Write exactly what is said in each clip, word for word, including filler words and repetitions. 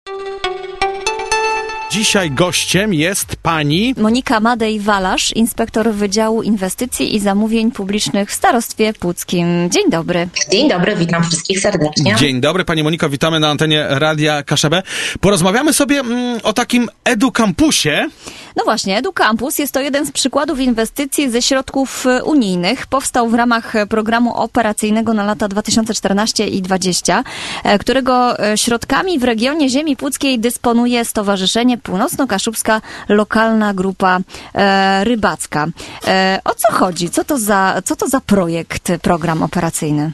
Dzisiaj gościem jest pani Monika Madej-Walasz, inspektor Wydziału Inwestycji i Zamówień Publicznych w Starostwie Puckim. Dzień dobry. Dzień dobry, witam wszystkich serdecznie. Dzień dobry, pani Moniko, witamy na antenie Radia K S B. Porozmawiamy sobie mm, o takim EduCampusie. No właśnie, EduCampus jest to jeden z przykładów inwestycji ze środków unijnych. Powstał w ramach programu operacyjnego na lata dwa tysiące czternasty i dwa tysiące dwudziesty, którego środkami w regionie ziemi puckiej dysponuje Stowarzyszenie Północno-Kaszubska Lokalna Grupa e, Rybacka. E, o co chodzi? Co to za, co to za projekt, program operacyjny?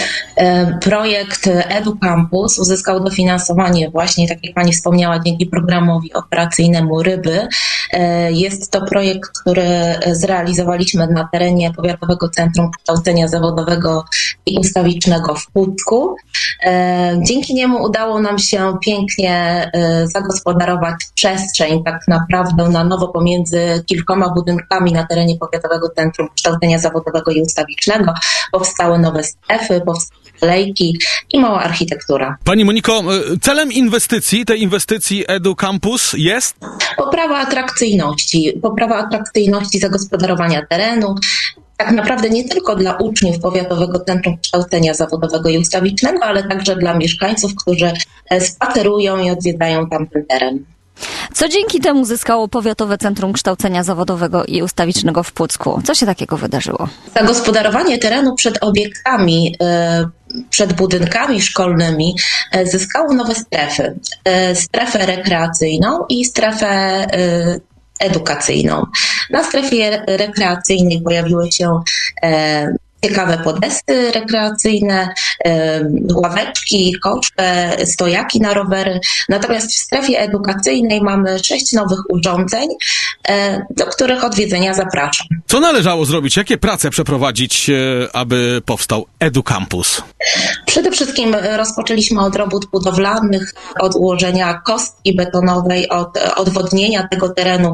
Projekt EduCampus uzyskał dofinansowanie właśnie, tak jak pani wspomniała, dzięki programowi operacyjnemu Ryby. Jest to projekt, który zrealizowaliśmy na terenie Powiatowego Centrum Kształcenia Zawodowego i Ustawicznego w Pucku. Dzięki niemu udało nam się pięknie zagospodarować przestrzeń tak naprawdę na nowo pomiędzy kilkoma budynkami na terenie Powiatowego Centrum Kształcenia Zawodowego i Ustawicznego. Powstały nowe strefy, powstały lejki i mała architektura. Pani Moniko, celem inwestycji, tej inwestycji EduCampus jest? Poprawa atrakcyjności, poprawa atrakcyjności zagospodarowania terenu. Tak naprawdę nie tylko dla uczniów Powiatowego Centrum Kształcenia Zawodowego i Ustawicznego, ale także dla mieszkańców, którzy spacerują i odwiedzają tamten teren. Co dzięki temu zyskało Powiatowe Centrum Kształcenia Zawodowego i Ustawicznego w Pucku? Co się takiego wydarzyło? Zagospodarowanie terenu przed obiektami, przed budynkami szkolnymi zyskało nowe strefy. Strefę rekreacyjną i strefę edukacyjną. Na strefie rekreacyjnej pojawiły się ciekawe podesty rekreacyjne, ławeczki, kosze, stojaki na rowery. Natomiast w strefie edukacyjnej mamy sześć nowych urządzeń, do których odwiedzenia zapraszam. Co należało zrobić? Jakie prace przeprowadzić, aby powstał EduCampus? Przede wszystkim rozpoczęliśmy od robót budowlanych, od ułożenia kostki betonowej, od odwodnienia tego terenu.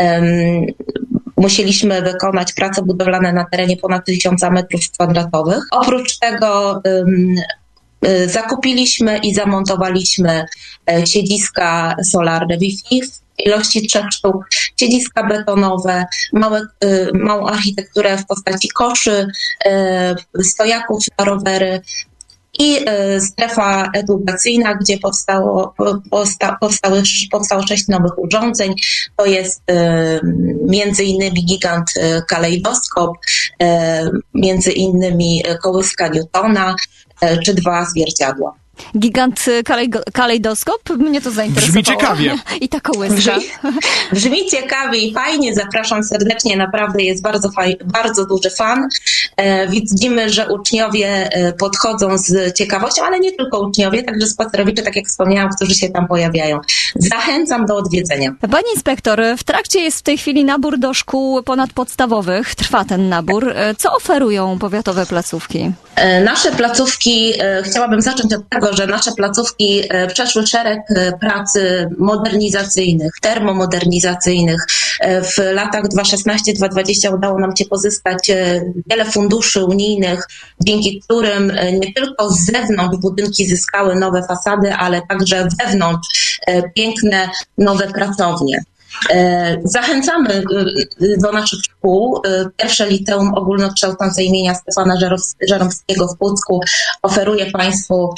Musieliśmy wykonać prace budowlane na terenie ponad tysiąca metrów kwadratowych. Oprócz tego um, zakupiliśmy i zamontowaliśmy siedziska solarne Wi-Fi w ilości trzech sztuk, siedziska betonowe, małe, małą architekturę w postaci koszy, stojaków na rowery, i strefa edukacyjna, gdzie powstało, powsta, powstały, powstało sześć nowych urządzeń. To jest między innymi gigant kalejdoskop, między innymi kołyska Newtona, czy dwa zwierciadła. Gigant kalejdoskop? Mnie to zainteresowało. Brzmi ciekawie. I ta kołyska. Brzmi, brzmi ciekawie i fajnie. Zapraszam serdecznie. Naprawdę jest bardzo, faj, bardzo duży fan. E, widzimy, że uczniowie podchodzą z ciekawością, ale nie tylko uczniowie, także spacerowicze, tak jak wspomniałam, którzy się tam pojawiają. Zachęcam do odwiedzenia. Pani inspektor, w trakcie jest w tej chwili nabór do szkół ponadpodstawowych. Trwa ten nabór. Co oferują powiatowe placówki? E, nasze placówki, e, chciałabym zacząć od tego, że nasze placówki przeszły szereg prac modernizacyjnych, termomodernizacyjnych. W latach dwa tysiące szesnastym do dwa tysiące dwudziestego udało nam się pozyskać wiele funduszy unijnych, dzięki którym nie tylko z zewnątrz budynki zyskały nowe fasady, ale także wewnątrz piękne nowe pracownie. Zachęcamy do naszych szkół. Pierwsze liceum ogólnokształcące imienia Stefana Żeromskiego w Pucku oferuje Państwu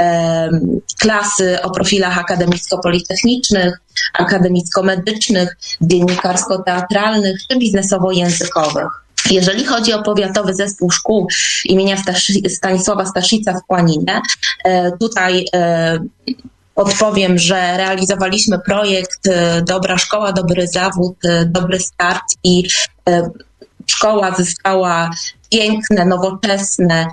klasy o profilach akademicko-politechnicznych, akademicko-medycznych, dziennikarsko-teatralnych czy biznesowo-językowych. Jeżeli chodzi o Powiatowy Zespół Szkół imienia Stanisława Staszica w Kłaninie, tutaj odpowiem, że realizowaliśmy projekt Dobra Szkoła, Dobry Zawód, Dobry Start i szkoła zyskała piękne, nowoczesne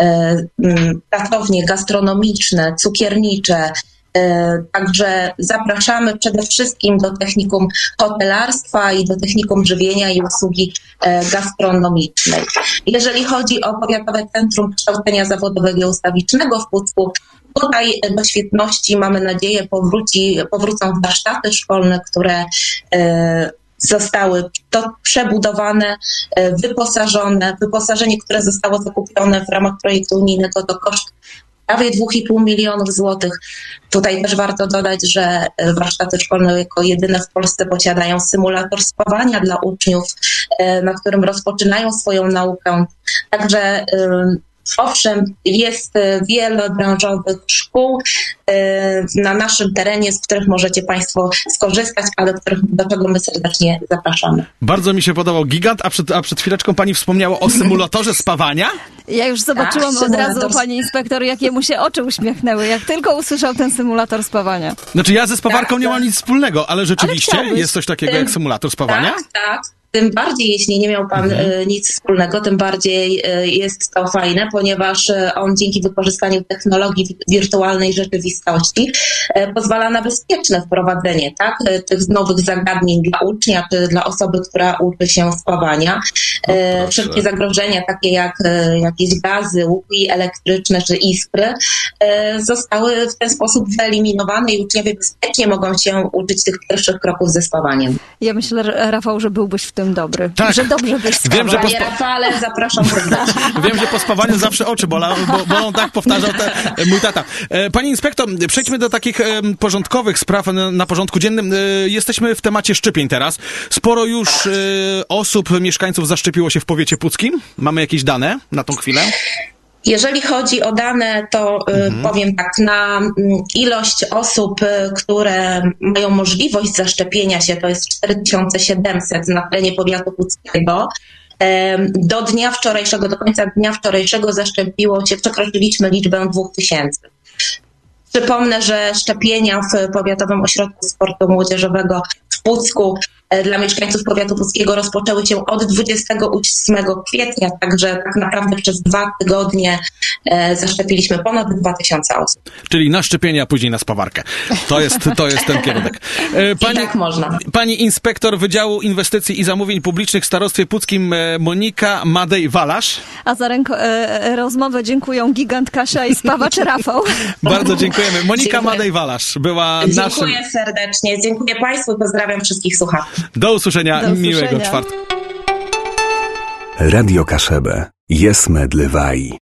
pracownie gastronomiczne, cukiernicze. Także zapraszamy przede wszystkim do technikum hotelarstwa i do technikum żywienia i usługi gastronomicznej. Jeżeli chodzi o Powiatowe Centrum Kształcenia Zawodowego i Ustawicznego w Pucku, tutaj do świetności, mamy nadzieję, powróci, powrócą warsztaty szkolne, które zostały to przebudowane, wyposażone. Wyposażenie, które zostało zakupione w ramach projektu unijnego, to koszt prawie dwa i pół milionów złotych. Tutaj też warto dodać, że warsztaty szkolne jako jedyne w Polsce posiadają symulator spawania dla uczniów, na którym rozpoczynają swoją naukę. Także owszem, jest wiele branżowych szkół na naszym terenie, z których możecie Państwo skorzystać, ale do czego my serdecznie zapraszamy. Bardzo mi się podobał gigant, a przed, a przed chwileczką Pani wspomniała o symulatorze spawania? Ja już zobaczyłam tak, od razu, Pani inspektor, jakie mu się oczy uśmiechnęły, jak tylko usłyszał ten symulator spawania. Znaczy ja ze spawarką tak, nie mam nic wspólnego, ale rzeczywiście ale jest coś takiego jak symulator spawania? Tak, tak. Tym bardziej, jeśli nie miał Pan mhm. nic wspólnego, tym bardziej jest to fajne, ponieważ on dzięki wykorzystaniu technologii wirtualnej rzeczywistości pozwala na bezpieczne wprowadzenie tak, tych nowych zagadnień dla ucznia, czy dla osoby, która uczy się spawania. No, wszelkie zagrożenia, takie jak jakieś gazy, łuki elektryczne czy iskry, zostały w ten sposób wyeliminowane i uczniowie bezpiecznie mogą się uczyć tych pierwszych kroków ze spawaniem. Ja myślę, Rafał, że byłbyś w tym dobry. Tak. Że dobrze byś spawał. Wiem, że po spa... Rafale, zapraszam serdecznie. Wiem, że po spawaniu zawsze oczy bolą, bo, bolą, tak powtarzał te, mój tata. Pani inspektor, przejdźmy do takich e, porządkowych spraw na, na porządku dziennym. E, jesteśmy w temacie szczepień teraz. Sporo już e, osób, mieszkańców zaszczepiło się w powiecie puckim. Mamy jakieś dane na tą chwilę? Jeżeli chodzi o dane, to mhm. powiem tak, na ilość osób, które mają możliwość zaszczepienia się, to jest cztery tysiące siedemset na terenie powiatu puckiego. Do dnia wczorajszego, do końca dnia wczorajszego zaszczepiło się, przekroczyliśmy liczbę dwóch tysięcy. Przypomnę, że szczepienia w Powiatowym Ośrodku Sportu Młodzieżowego w Pucku dla mieszkańców powiatu puckiego rozpoczęły się od dwudziestego ósmego kwietnia, także tak naprawdę przez dwa tygodnie zaszczepiliśmy ponad dwa tysiące osób. Czyli na szczepienie, a później na spawarkę. To jest, to jest ten kierunek. Pani, I tak można. Pani inspektor Wydziału Inwestycji i Zamówień Publicznych w Starostwie Puckim Monika Madej-Walasz. A za ręko, e, rozmowę dziękują gigant Kasia i spawacz Rafał. Bardzo dziękujemy. Monika Madej-Walasz była Dziękuję naszym... Dziękuję serdecznie. Dziękuję Państwu i pozdrawiam wszystkich słuchaczy. Do usłyszenia. Do usłyszenia. Miłego czwartku. Radio Kaszebę. Jest medlewaj.